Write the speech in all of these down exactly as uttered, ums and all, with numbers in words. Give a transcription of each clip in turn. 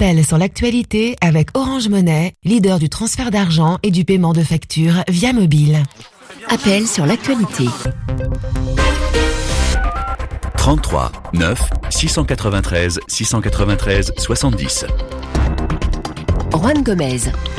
Appel sur l'actualité avec Orange Money, leader du transfert d'argent et du paiement de factures via mobile. Appel sur l'actualité. trente-trois neuf six cent quatre-vingt-treize six cent quatre-vingt-treize soixante-dix. Juan Gomez.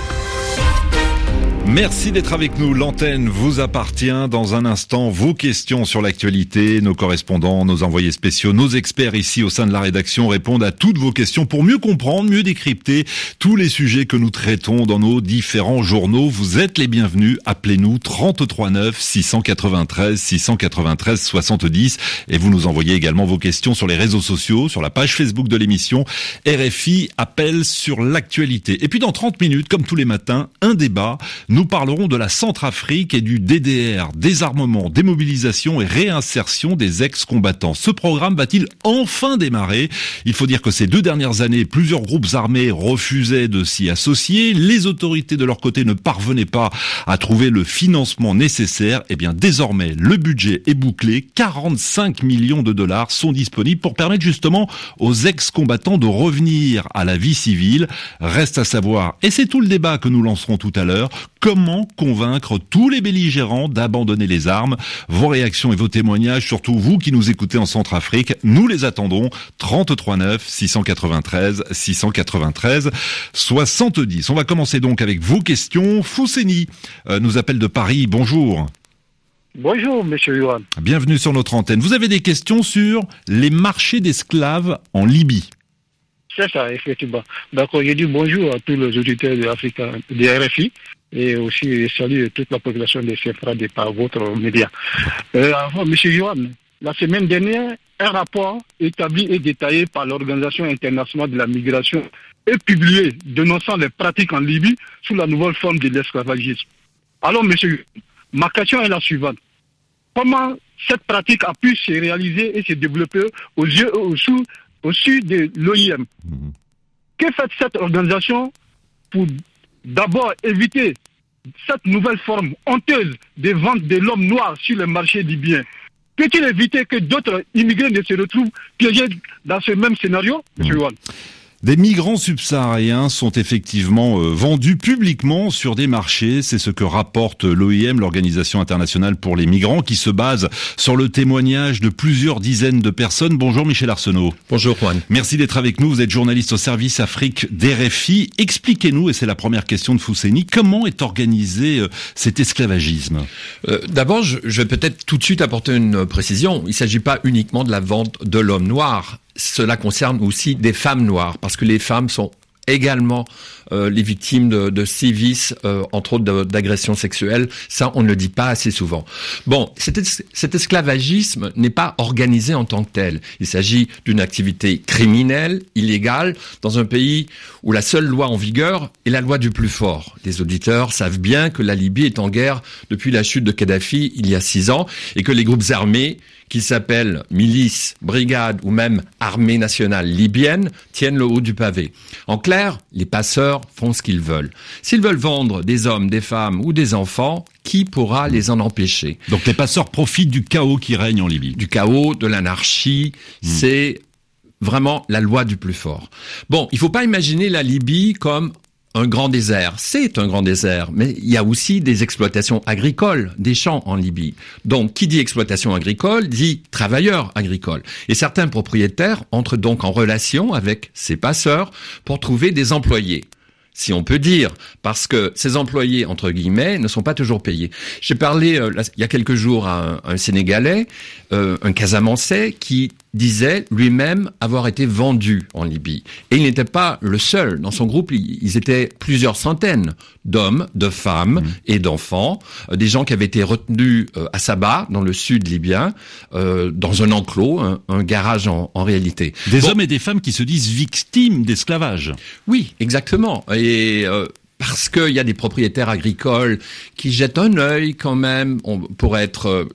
Merci d'être avec nous. L'antenne vous appartient. Dans un instant, vos questions sur l'actualité. Nos correspondants, nos envoyés spéciaux, nos experts ici au sein de la rédaction répondent à toutes vos questions pour mieux comprendre, mieux décrypter tous les sujets que nous traitons dans nos différents journaux. Vous êtes les bienvenus. Appelez-nous trente-trois neuf six cent quatre-vingt-treize six cent quatre-vingt-treize soixante-dix et vous nous envoyez également vos questions sur les réseaux sociaux, sur la page Facebook de l'émission R F I Appel sur l'actualité. Et puis dans trente minutes, comme tous les matins, un débat. Nous parlerons de la Centrafrique et du D D R, désarmement, démobilisation et réinsertion des ex-combattants. Ce programme va-t-il enfin démarrer ? Il faut dire que ces deux dernières années, plusieurs groupes armés refusaient de s'y associer. Les autorités de leur côté ne parvenaient pas à trouver le financement nécessaire. Eh bien, désormais, le budget est bouclé. quarante-cinq millions de dollars sont disponibles pour permettre justement aux ex-combattants de revenir à la vie civile. Reste à savoir, et c'est tout le débat que nous lancerons tout à l'heure, comment convaincre tous les belligérants d'abandonner les armes? Vos réactions et vos témoignages, surtout vous qui nous écoutez en Centrafrique, nous les attendons. trente-trois neuf six cent quatre-vingt-treize six cent quatre-vingt-treize soixante-dix. On va commencer donc avec vos questions. Fousseni euh, nous appelle de Paris. Bonjour. Bonjour, monsieur Yohan. Bienvenue sur notre antenne. Vous avez des questions sur les marchés d'esclaves en Libye? C'est ça, effectivement. D'accord, je dis bonjour à tous les auditeurs de l'Afrique, de R F I. Et aussi saluer toute la population de Sefrade par votre média. Euh, avant, M. Johan, la semaine dernière, un rapport établi et détaillé par l'Organisation internationale de la migration est publié dénonçant les pratiques en Libye sous la nouvelle forme de l'esclavagisme. Alors, M. Johan, ma question est la suivante. Comment cette pratique a pu se réaliser et se développer aux yeux, au, sous, au sud de l'O I M? Mmh. Que fait cette organisation pour d'abord éviter cette nouvelle forme honteuse de vente de l'homme noir sur le marché libyens? Peut-il éviter que d'autres immigrés ne se retrouvent piégés dans ce même scénario, M. Mmh. Juan? Des migrants subsahariens sont effectivement euh, vendus publiquement sur des marchés. C'est ce que rapporte l'O I M, l'Organisation internationale pour les migrants, qui se base sur le témoignage de plusieurs dizaines de personnes. Bonjour Michel Arsenault. Bonjour Juan. Merci d'être avec nous. Vous êtes journaliste au service Afrique d'R F I. Expliquez-nous, et c'est la première question de Fousseni, comment est organisé euh, cet esclavagisme? euh, D'abord, je, je vais peut-être tout de suite apporter une précision. Il ne s'agit pas uniquement de la vente de l'homme noir. Cela concerne aussi des femmes noires, parce que les femmes sont également euh, les victimes de, de sévices, euh, entre autres de, d'agressions sexuelles. Ça, on ne le dit pas assez souvent. Bon, cet, es- cet esclavagisme n'est pas organisé en tant que tel. Il s'agit d'une activité criminelle, illégale, dans un pays où la seule loi en vigueur est la loi du plus fort. Les auditeurs savent bien que la Libye est en guerre depuis la chute de Kadhafi il y a six ans, et que les groupes armés, qu'ils s'appellent milices, brigades ou même armée nationale libyenne, tiennent le haut du pavé. En clair, les passeurs font ce qu'ils veulent. S'ils veulent vendre des hommes, des femmes ou des enfants, qui pourra les en empêcher? Donc les passeurs profitent du chaos qui règne en Libye. Du chaos, de l'anarchie, mmh. c'est vraiment la loi du plus fort. Bon, il ne faut pas imaginer la Libye comme un grand désert. C'est un grand désert, mais il y a aussi des exploitations agricoles, des champs en Libye. Donc, qui dit exploitation agricole, dit travailleurs agricoles. Et certains propriétaires entrent donc en relation avec ces passeurs pour trouver des employés. Si on peut dire, parce que ces employés, entre guillemets, ne sont pas toujours payés. J'ai parlé euh, là, il y a quelques jours à un, un Sénégalais, euh, un Casamançais, qui disait lui-même avoir été vendu en Libye. Et il n'était pas le seul. Dans son groupe, ils étaient plusieurs centaines d'hommes, de femmes mmh. et d'enfants, euh, des gens qui avaient été retenus euh, à Sabha, dans le sud libyen, euh, dans un enclos, un, un garage en, en réalité. Des bon, hommes et des femmes qui se disent victimes d'esclavage. Oui, exactement. Et euh, parce qu'il y a des propriétaires agricoles qui jettent un œil quand même, on, pour être... Euh,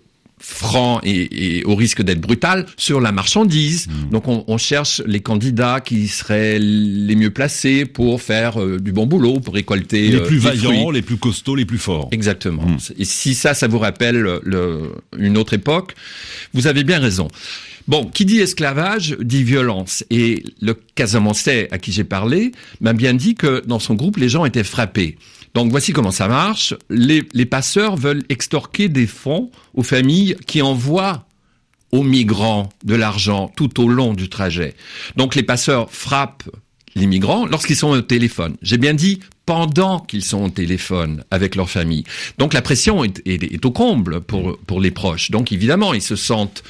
franc et, et au risque d'être brutal sur la marchandise. Mmh. Donc on, on cherche les candidats qui seraient les mieux placés pour faire euh, du bon boulot, pour récolter les plus euh, vaillants, fruits. les plus costauds, les plus forts. Exactement. Mmh. Et si ça, ça vous rappelle le, une autre époque, vous avez bien raison. Bon, qui dit esclavage dit violence. Et le Casamançais à qui j'ai parlé m'a bien dit que dans son groupe, les gens étaient frappés. Donc voici comment ça marche. Les, les passeurs veulent extorquer des fonds aux familles qui envoient aux migrants de l'argent tout au long du trajet. Donc les passeurs frappent les migrants lorsqu'ils sont au téléphone. J'ai bien dit pendant qu'ils sont au téléphone avec leur famille. Donc la pression est, est, est au comble pour, pour les proches. Donc évidemment, ils se sentent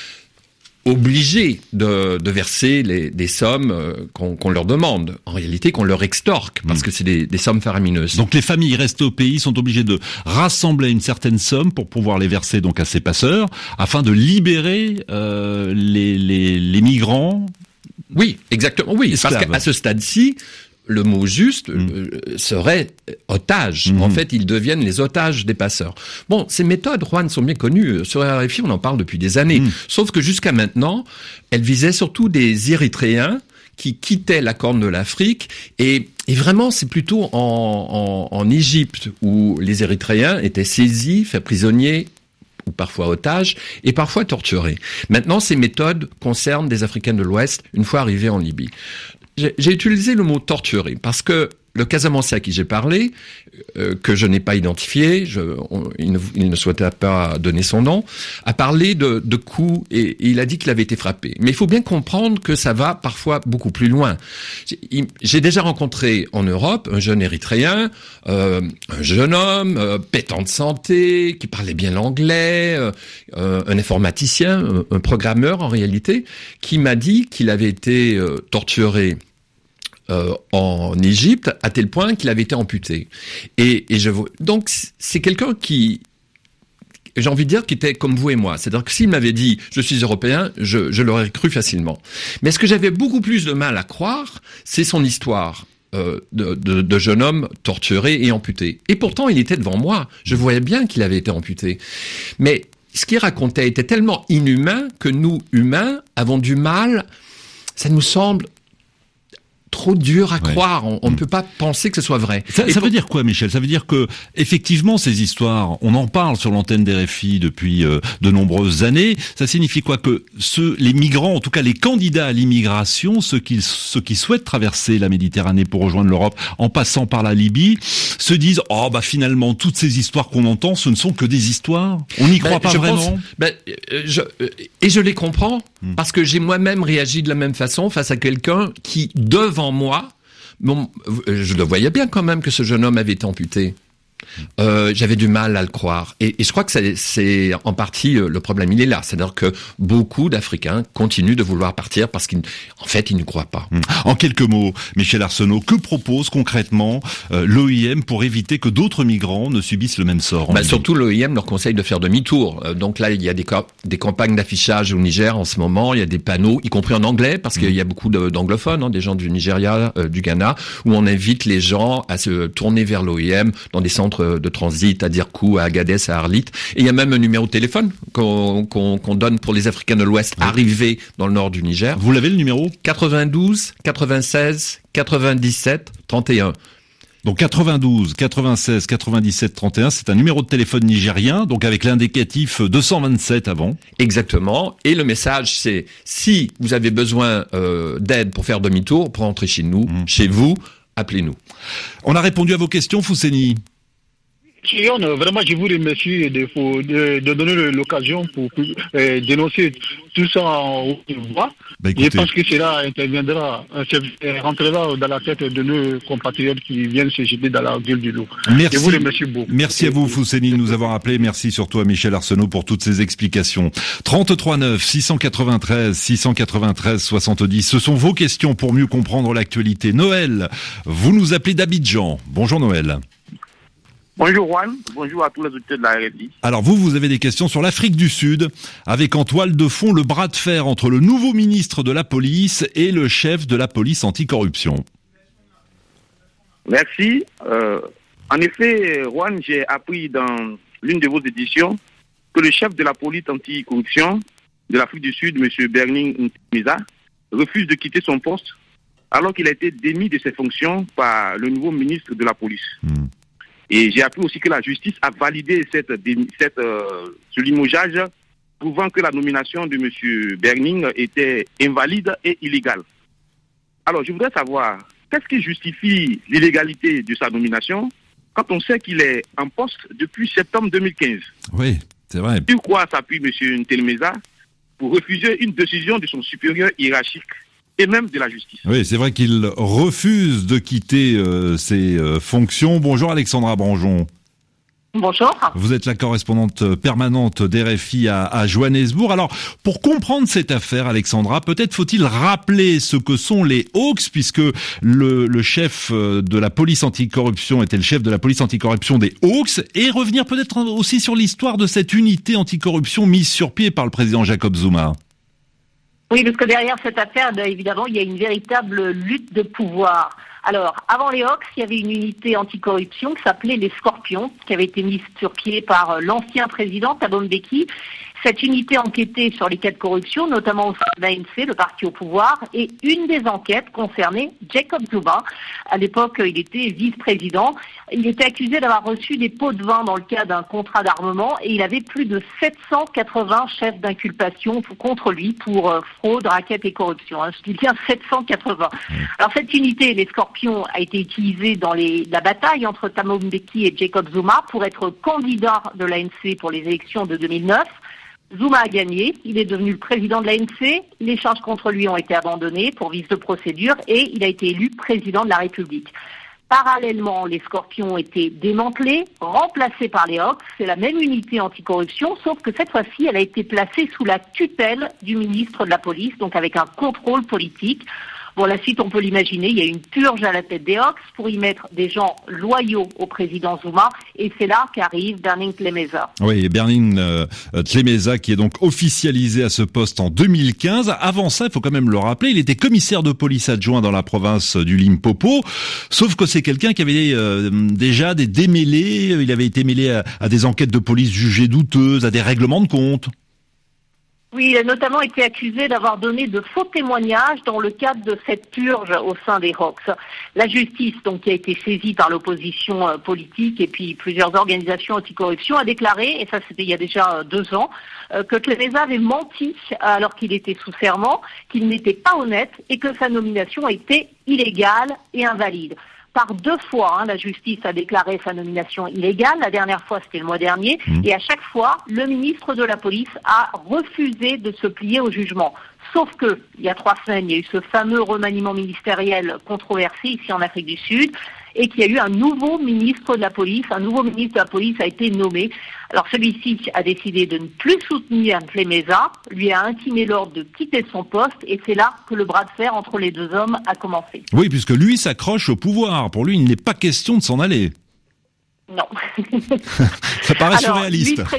obligés de, de verser les, des sommes euh, qu'on, qu'on leur demande. En réalité, qu'on leur extorque, parce mmh. que c'est des, des sommes faramineuses. Donc les familles restent au pays sont obligées de rassembler une certaine somme pour pouvoir les verser donc à ces passeurs, afin de libérer euh, les, les, les migrants. Oui, exactement. Oui, esclaves. Parce qu'à ce stade-ci, le mot juste mmh. euh, serait otage. Mmh. En fait, ils deviennent les otages des passeurs. Bon, ces méthodes, Juan, sont bien connues. Sur R F I, on en parle depuis des années. Mmh. Sauf que jusqu'à maintenant, elles visaient surtout des Érythréens qui quittaient la Corne de l'Afrique. Et, et vraiment, c'est plutôt en, en, en Égypte où les Érythréens étaient saisis, faits prisonniers, ou parfois otages, et parfois torturés. Maintenant, ces méthodes concernent des Africains de l'Ouest, une fois arrivés en Libye. J'ai, j'ai utilisé le mot torturer parce que le Casamançais à qui j'ai parlé, euh, que je n'ai pas identifié, je, on, il, ne, il ne souhaitait pas donner son nom, a parlé de, de coups et, et il a dit qu'il avait été frappé. Mais il faut bien comprendre que ça va parfois beaucoup plus loin. J'ai, j'ai déjà rencontré en Europe un jeune Érythréen, euh, un jeune homme euh, pétant de santé, qui parlait bien l'anglais, euh, euh, un informaticien, un, un programmeur en réalité, qui m'a dit qu'il avait été euh, torturé Euh, en Égypte, à tel point qu'il avait été amputé. Et, et je donc c'est quelqu'un qui, j'ai envie de dire, qui était comme vous et moi. C'est-à-dire que s'il m'avait dit je suis européen, je, je l'aurais cru facilement. Mais ce que j'avais beaucoup plus de mal à croire, c'est son histoire. Euh, de, de, de jeune homme torturé et amputé. Et pourtant, il était devant moi. Je voyais bien qu'il avait été amputé. Mais ce qu'il racontait était tellement inhumain que nous, humains, avons du mal. Ça nous semble trop dur à ouais. croire. On ne mmh. peut pas penser que ce soit vrai. Ça, ça pour... veut dire quoi, Michel? Ça veut dire que, effectivement, ces histoires, on en parle sur l'antenne d'R F I depuis euh, de nombreuses années. Ça signifie quoi? Que ceux, les migrants, en tout cas les candidats à l'immigration, ceux qui, ceux qui souhaitent traverser la Méditerranée pour rejoindre l'Europe en passant par la Libye, se disent, oh, bah, finalement, toutes ces histoires qu'on entend, ce ne sont que des histoires. On n'y croit ben, pas vraiment. Pense, ben, je, et je les comprends, mmh. parce que j'ai moi-même réagi de la même façon face à quelqu'un qui, devant moi, bon, je le voyais bien quand même que ce jeune homme avait été amputé. Euh, j'avais du mal à le croire. Et, et je crois que c'est, c'est en partie euh, le problème, il est là. C'est-à-dire que beaucoup d'Africains continuent de vouloir partir parce qu'en fait, ils ne croient pas. En quelques mots, Michel Arsenault, que propose concrètement euh, l'O I M pour éviter que d'autres migrants ne subissent le même sort? Bah, surtout, l'O I M leur conseille de faire demi-tour. Euh, donc là, il y a des, ca- des campagnes d'affichage au Niger en ce moment. Il y a des panneaux, y compris en anglais, parce mmh. qu'il y a beaucoup de, d'anglophones, hein, des gens du Nigeria, euh, du Ghana, où on invite les gens à se tourner vers l'O I M dans des centres de transit à Dirkou, à Agadez, à Arlit. Et il y a même un numéro de téléphone qu'on, qu'on, qu'on donne pour les Africains de l'Ouest oui. arrivés dans le nord du Niger. Vous l'avez, le numéro? quatre-vingt-douze, quatre-vingt-seize, quatre-vingt-dix-sept, trente et un. Donc quatre-vingt-douze, quatre-vingt-seize, quatre-vingt-dix-sept, trente et un, c'est un numéro de téléphone nigérien, donc avec l'indicatif deux cent vingt-sept avant. Exactement. Et le message, c'est si vous avez besoin euh, d'aide pour faire demi-tour, pour rentrer chez nous, mmh. chez vous, appelez-nous. On a répondu à vos questions, Fousseni. Vraiment, je vous remercie de, de, de donner l'occasion pour, pour euh, dénoncer tout ça en haute voix. Bah, je pense que cela interviendra, euh, rentrera dans la tête de nos compatriotes qui viennent se jeter dans la gueule du loup. Merci. Je vous remercie beaucoup. Merci à vous, Fousseni, de nous avoir appelés. Merci surtout à Michel Arsenault pour toutes ces explications. trente-trois neuf, six cent quatre-vingt-treize, six cent quatre-vingt-treize, soixante-dix. Ce sont vos questions pour mieux comprendre l'actualité. Noël, vous nous appelez d'Abidjan. Bonjour Noël. Bonjour Juan, bonjour à tous les auditeurs de la R F I. Alors vous, vous avez des questions sur l'Afrique du Sud, avec en toile de fond le bras de fer entre le nouveau ministre de la police et le chef de la police anticorruption. Merci. Euh, en effet, Juan, j'ai appris dans l'une de vos éditions que le chef de la police anticorruption de l'Afrique du Sud, M. Berning Ntemeza, refuse de quitter son poste alors qu'il a été démis de ses fonctions par le nouveau ministre de la police. Mmh. Et j'ai appris aussi que la justice a validé cette, cette, euh, ce limogeage, prouvant que la nomination de M. Berning était invalide et illégale. Alors, je voudrais savoir, qu'est-ce qui justifie l'illégalité de sa nomination quand on sait qu'il est en poste depuis septembre deux mille quinze? Oui, c'est vrai. Sur quoi s'appuie M. Ntemeza pour refuser une décision de son supérieur hiérarchique et même de la justice? Oui, c'est vrai qu'il refuse de quitter euh, ses euh, fonctions. Bonjour Alexandra Branjon. Bonjour. Vous êtes la correspondante permanente d'R F I à, à Johannesburg. Alors, pour comprendre cette affaire, Alexandra, peut-être faut-il rappeler ce que sont les Hawks, puisque le, le chef de la police anticorruption était le chef de la police anticorruption des Hawks, et revenir peut-être aussi sur l'histoire de cette unité anticorruption mise sur pied par le président Jacob Zuma. Oui, parce que derrière cette affaire, évidemment, il y a une véritable lutte de pouvoir. Alors, avant les Hawks, il y avait une unité anticorruption qui s'appelait les Scorpions, qui avait été mise sur pied par l'ancien président Thabo Mbeki. Cette unité enquêtait sur les cas de corruption, notamment au sein de l'A N C, le parti au pouvoir, et une des enquêtes concernait Jacob Zuma. À l'époque, il était vice-président. Il était accusé d'avoir reçu des pots de vin dans le cadre d'un contrat d'armement et il avait plus de sept cent quatre-vingts chefs d'inculpation contre lui pour fraude, racket et corruption. Je dis bien sept cent quatre-vingts. Alors cette unité, les Scorpions, a été utilisée dans les, la bataille entre Thabo Mbeki et Jacob Zuma pour être candidat de l'A N C pour les élections de deux mille neuf. Zuma a gagné, il est devenu le président de l'A N C, les charges contre lui ont été abandonnées pour vice de procédure et il a été élu président de la République. Parallèlement, les Scorpions ont été démantelés, remplacés par les Hawks. C'est la même unité anticorruption, sauf que cette fois-ci, elle a été placée sous la tutelle du ministre de la Police, donc avec un contrôle politique. Bon, la suite, on peut l'imaginer, il y a une purge à la tête des Hawks pour y mettre des gens loyaux au président Zuma, et c'est là qu'arrive Berning Ntemeza. Oui, Berning euh, Ntemeza qui est donc officialisé à ce poste en deux mille quinze. Avant ça, il faut quand même le rappeler, il était commissaire de police adjoint dans la province du Limpopo, sauf que c'est quelqu'un qui avait euh, déjà des démêlés, il avait été mêlé à, à des enquêtes de police jugées douteuses, à des règlements de compte. Oui, il a notamment été accusé d'avoir donné de faux témoignages dans le cadre de cette purge au sein des Hawks. La justice, donc, qui a été saisie par l'opposition euh, politique et puis plusieurs organisations anticorruption, a déclaré, et ça c'était il y a déjà euh, deux ans, euh, que Ntemeza avait menti alors qu'il était sous serment, qu'il n'était pas honnête et que sa nomination était illégale et invalide. Par deux fois, hein, la justice a déclaré sa nomination illégale. La dernière fois, c'était le mois dernier. Mmh. Et à chaque fois, le ministre de la Police a refusé de se plier au jugement. Sauf que, il y a trois semaines, il y a eu ce fameux remaniement ministériel controversé ici en Afrique du Sud, et qu'il y a eu un nouveau ministre de la Police. Un nouveau ministre de la Police a été nommé. Alors celui-ci a décidé de ne plus soutenir Ntemeza, lui a intimé l'ordre de quitter son poste, et c'est là que le bras de fer entre les deux hommes a commencé. Oui, puisque lui s'accroche au pouvoir. Pour lui, il n'est pas question de s'en aller. Non. Ça paraît Alors, surréaliste. Lui, pré...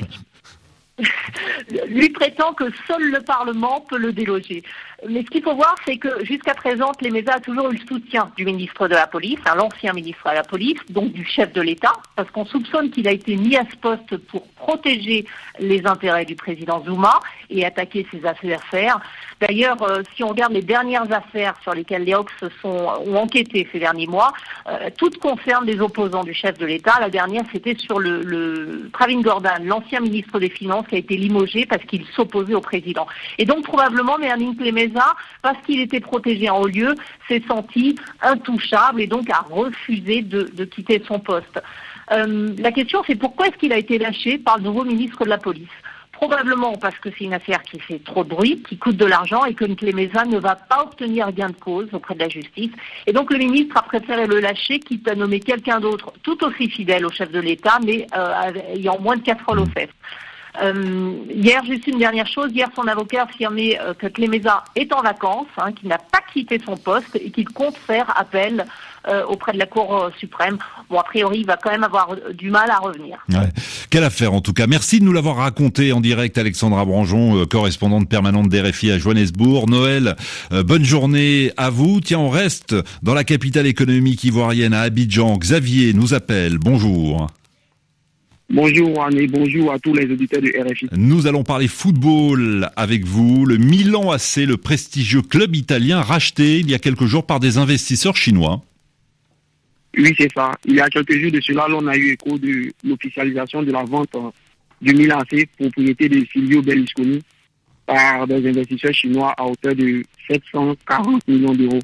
lui prétend que seul le Parlement peut le déloger. Mais ce qu'il faut voir, c'est que jusqu'à présent, Ntemeza a toujours eu le soutien du ministre de la Police, hein, l'ancien ministre de la Police, donc du chef de l'État, parce qu'on soupçonne qu'il a été mis à ce poste pour protéger les intérêts du président Zuma et attaquer ses affaires. D'ailleurs, euh, si on regarde les dernières affaires sur lesquelles les Hawks sont, ont enquêté ces derniers mois, euh, toutes concernent les opposants du chef de l'État. La dernière, c'était sur le, le Pravin Gordhan, l'ancien ministre des Finances, qui a été limogé parce qu'il s'opposait au président. Et donc, probablement, Berning Ntemeza, parce qu'il était protégé en haut lieu, s'est senti intouchable et donc a refusé de, de quitter son poste. Euh, la question, c'est pourquoi est-ce qu'il a été lâché par le nouveau ministre de la Police ? Probablement parce que c'est une affaire qui fait trop de bruit, qui coûte de l'argent et que Ntemeza ne va pas obtenir gain de cause auprès de la justice. Et donc le ministre a préféré le lâcher, quitte à nommer quelqu'un d'autre tout aussi fidèle au chef de l'État, mais euh, ayant moins de casseroles aux fesses. Euh, hier, juste une dernière chose, hier son avocat a affirmé euh, que Ntemeza est en vacances, hein, qu'il n'a pas quitté son poste et qu'il compte faire appel euh, auprès de la Cour euh, suprême. Bon, a priori, il va quand même avoir euh, du mal à revenir. Ouais. Quelle affaire en tout cas. Merci de nous l'avoir raconté en direct, Alexandra Branjon, euh, correspondante permanente d'R F I à Johannesburg. Noël, euh, bonne journée à vous. Tiens, on reste dans la capitale économique ivoirienne à Abidjan. Xavier nous appelle. Bonjour. Bonjour Juan et bonjour à tous les auditeurs de R F I. Nous allons parler football avec vous. Le Milan A C, le prestigieux club italien, racheté il y a quelques jours par des investisseurs chinois. Oui, c'est ça. Il y a quelques jours de cela, on a eu écho de l'officialisation de la vente du Milan A C, propriété de Silvio Berlusconi, par des investisseurs chinois à hauteur de sept cent quarante millions d'euros.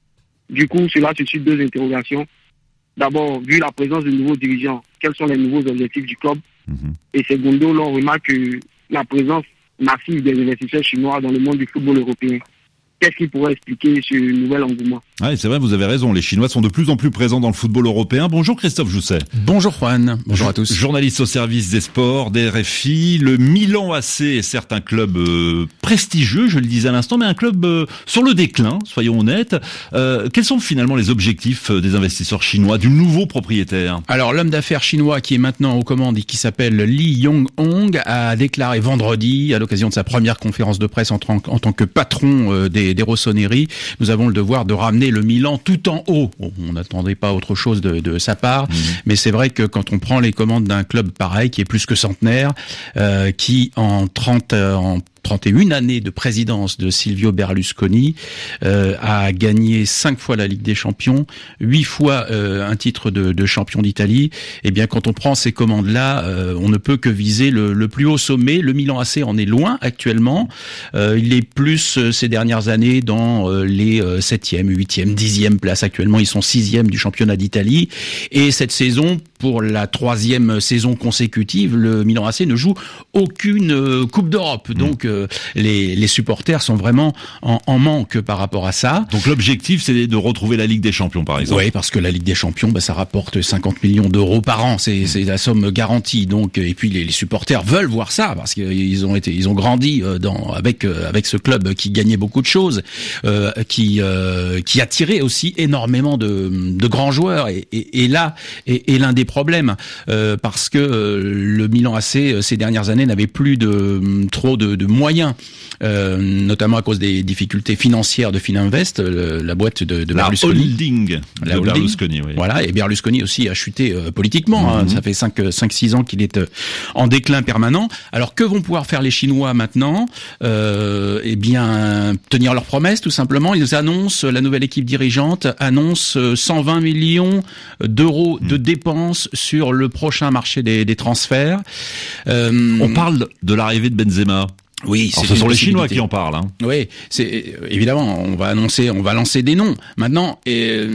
Du coup, cela suscite deux interrogations. D'abord, vu la présence de nouveaux dirigeants, quels sont les nouveaux objectifs du club? Mmh. Et secondo, l'on remarque que la présence massive des investisseurs chinois dans le monde du football européen. Qu'est-ce qui pourrait expliquer ce nouvel engouement? Ah, c'est vrai, vous avez raison. Les Chinois sont de plus en plus présents dans le football européen. Bonjour Christophe Jousset. Bonjour Juan. Bonjour à tous. Journaliste au service des sports, des R F I. Le Milan A C est certes un club euh, prestigieux, je le disais à l'instant, mais un club euh, sur le déclin, soyons honnêtes. Euh, quels sont finalement les objectifs des investisseurs chinois, du nouveau propriétaire? Alors, l'homme d'affaires chinois qui est maintenant aux commandes et qui s'appelle Li Yonghong a déclaré vendredi, à l'occasion de sa première conférence de presse en, en, en tant que patron euh, des des Rossoneri, nous avons le devoir de ramener le Milan tout en haut. Bon, on n'attendait pas autre chose de, de sa part, mmh. mais c'est vrai que quand on prend les commandes d'un club pareil, qui est plus que centenaire, euh, qui en trente, euh, en trente et une années de présidence de Silvio Berlusconi euh, a gagné cinq fois la Ligue des Champions, huit fois euh, un titre de, de champion d'Italie. Eh bien, quand on prend ces commandes-là, euh, on ne peut que viser le, le plus haut sommet. Le Milan A C en est loin actuellement. Euh, il est plus euh, ces dernières années dans euh, les euh, septième, huitième, dixième places. Actuellement, ils sont sixième du championnat d'Italie. Et cette saison, pour la troisième saison consécutive, le Milan A C ne joue aucune euh, Coupe d'Europe. Donc, euh, Les, les supporters sont vraiment en, en manque par rapport à ça. Donc l'objectif, c'est de retrouver la Ligue des Champions, par exemple. Oui, parce que la Ligue des Champions, bah, ça rapporte cinquante millions d'euros par an. C'est, mmh. c'est la somme garantie. Donc, et puis les, les supporters veulent voir ça parce qu'ils ont été, ils ont grandi dans avec avec ce club qui gagnait beaucoup de choses, euh, qui euh, qui attirait aussi énormément de, de grands joueurs. Et, et, et là est, est l'un des problèmes euh, parce que euh, le Milan A C ces dernières années n'avait plus de trop de, de moyens. moyens, euh, notamment à cause des difficultés financières de Fininvest, le, la boîte de, de la Berlusconi. Holding la de holding. Berlusconi, oui. Voilà, et Berlusconi aussi a chuté euh, politiquement. Mm-hmm. Hein, ça fait cinq six ans qu'il est euh, en déclin permanent. Alors que vont pouvoir faire les Chinois maintenant? euh, Eh bien, tenir leurs promesses, tout simplement. Ils annoncent, la nouvelle équipe dirigeante annonce cent vingt millions d'euros mm. de dépenses sur le prochain marché des, des transferts. Euh, On parle de l'arrivée de Benzema. Oui, c'est ce sont les Chinois qui en parlent. Hein. Oui, c'est évidemment, on va annoncer, on va lancer des noms. Maintenant, euh,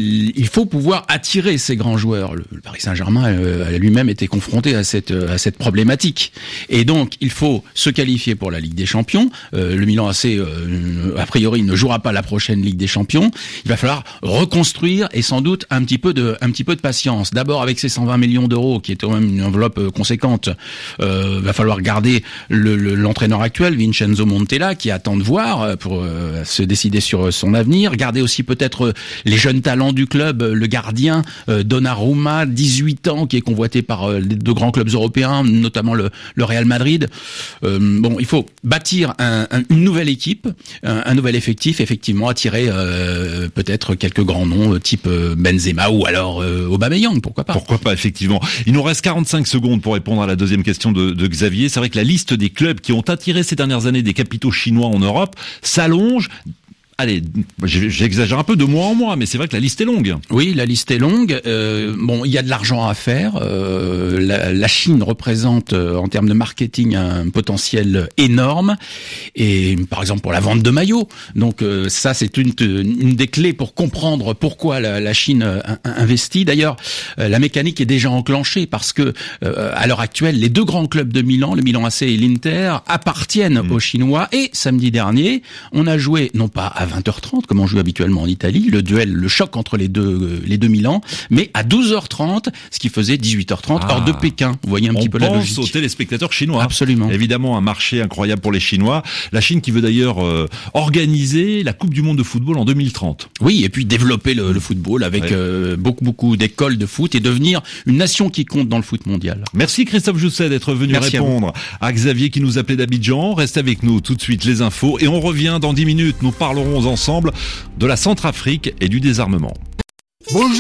il faut pouvoir attirer ces grands joueurs. Le, le Paris Saint-Germain euh, a lui-même été confronté à cette à cette problématique. Et donc, il faut se qualifier pour la Ligue des Champions. Euh, le Milan A C, euh, a priori, ne jouera pas la prochaine Ligue des Champions. Il va falloir reconstruire et sans doute un petit peu de un petit peu de patience. D'abord, avec ces cent vingt millions d'euros, qui est quand même une enveloppe conséquente, euh, va falloir garder le, le, l'entraîneur actuel, Vincenzo Montella, qui attend de voir pour euh, se décider sur son avenir. Regardez aussi peut-être les jeunes talents du club, le gardien euh, Donnarumma, dix-huit ans, qui est convoité par euh, de grands clubs européens, notamment le, le Real Madrid. Euh, bon, il faut bâtir un, un, une nouvelle équipe, un, un nouvel effectif, effectivement, attirer euh, peut-être quelques grands noms, type Benzema ou alors euh, Aubameyang, pourquoi pas. Pourquoi pas, effectivement. Il nous reste quarante-cinq secondes pour répondre à la deuxième question de, de Xavier. C'est vrai que la liste des clubs qui ont attiré ces dernières années des capitaux chinois en Europe s'allonge. Allez, j'exagère un peu de mois en mois, mais c'est vrai que la liste est longue. Oui, la liste est longue. Euh, bon, il y a de l'argent à faire. Euh, la, la Chine représente, euh, en termes de marketing, un potentiel énorme. Et par exemple pour la vente de maillots. Donc euh, ça, c'est une, une des clés pour comprendre pourquoi la, la Chine euh, investit. D'ailleurs, euh, la mécanique est déjà enclenchée parce que euh, à l'heure actuelle, les deux grands clubs de Milan, le Milan A C et l'Inter, appartiennent mmh. aux Chinois. Et samedi dernier, on a joué non pas à vingt heures trente, comme on joue habituellement en Italie, le duel, le choc entre les deux, les deux Milan, mais à douze heures trente, ce qui faisait dix-huit heures trente, ah, hors de Pékin. Vous voyez un petit peu la logique. On pense aux téléspectateurs chinois. Absolument. Évidemment, un marché incroyable pour les Chinois. La Chine qui veut d'ailleurs euh, organiser la Coupe du Monde de football en deux mille trente. Oui, et puis développer le, le football avec ouais. euh, beaucoup, beaucoup d'écoles de foot et devenir une nation qui compte dans le foot mondial. Merci Christophe Jousset d'être venu Merci répondre à, à Xavier qui nous appelait d'Abidjan. Reste avec nous tout de suite les infos et on revient dans dix minutes. Nous parlerons ensemble de la Centrafrique et du désarmement. Bonjour.